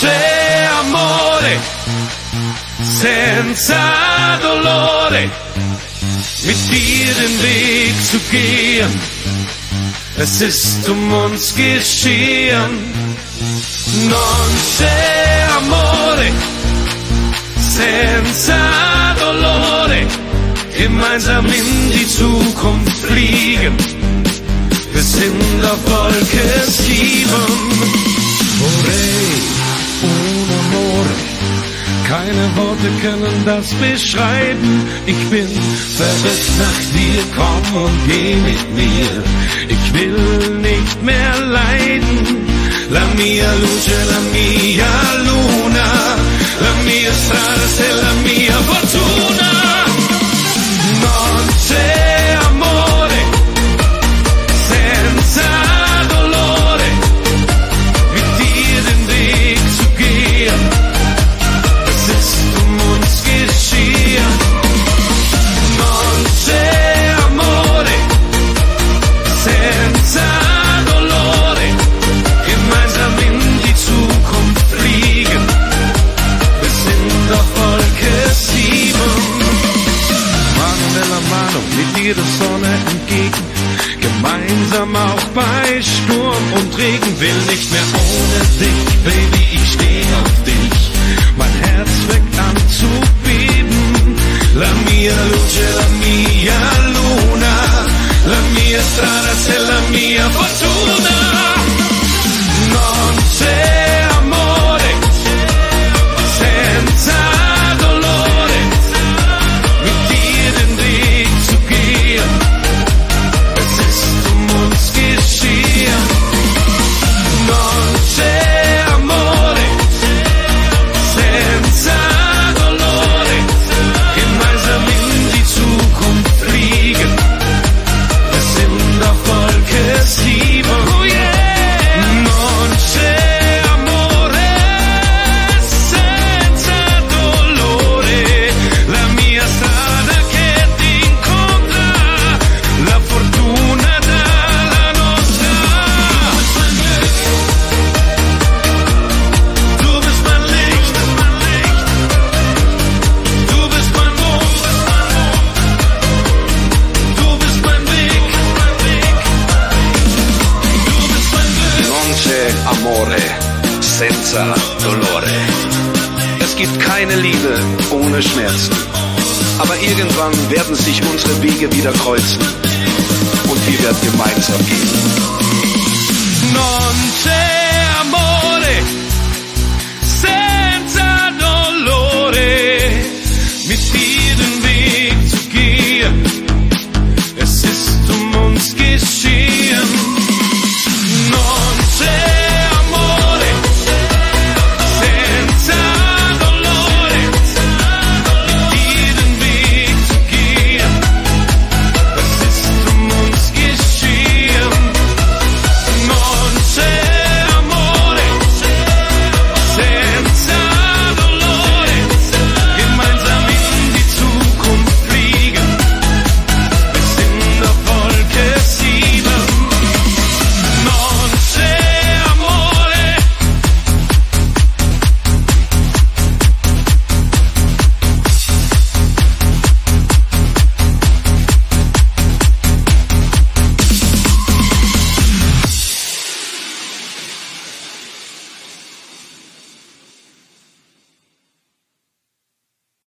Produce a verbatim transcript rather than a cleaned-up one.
c'è amore senza dolore, mit dir den Weg zu gehen, es ist um uns geschehen. Non c'è amore senza dolore, gemeinsam in die Zukunft fliegen, wir sind auf Wolke sieben. Vorrei un amore, keine Worte können das beschreiben. Ich bin verrückt nach dir, komm und geh mit mir. Ich will nicht mehr leiden. La mia luce, la mia luna, la mia strada, sei la mia fortuna. Non c'è amore senza dolore, mit dir den Weg zu gehen, es ist um uns geschehen. Non c'è amore senza dolore, gemeinsam in die Zukunft fliegen, wir sind auf Wolke sieben. Mano nella mano, mit dir der Sonne entgegen, gemeinsam auch bei Sturm und Regen, will nicht mehr ohne dich, Baby, ich steh auf dich, mein Herz fängt an zu beben. La mia luce, la mia luna, la mia strada, sei la mia fortuna. Non c'è amore senza dolore, mit dir den Weg zu gehen, es ist um uns geschehen. Non c'è amore senza dolore, gemeinsam in die Zukunft fliegen, wir sind auf Wolke sieben. Oh yeah! Non c'è amore senza dolore, la mia strada che ti incontra, la fortuna dalla nostra. Du bist mein Licht, du bist mein Mond, du bist mein Weg, du bist mein Glück. Non c'è amore senza dolore. Es gibt keine Liebe ohne Schmerzen. Aber irgendwann werden sich unsere Wege wieder kreuzen und wir werden gemeinsam gehen. Non c'è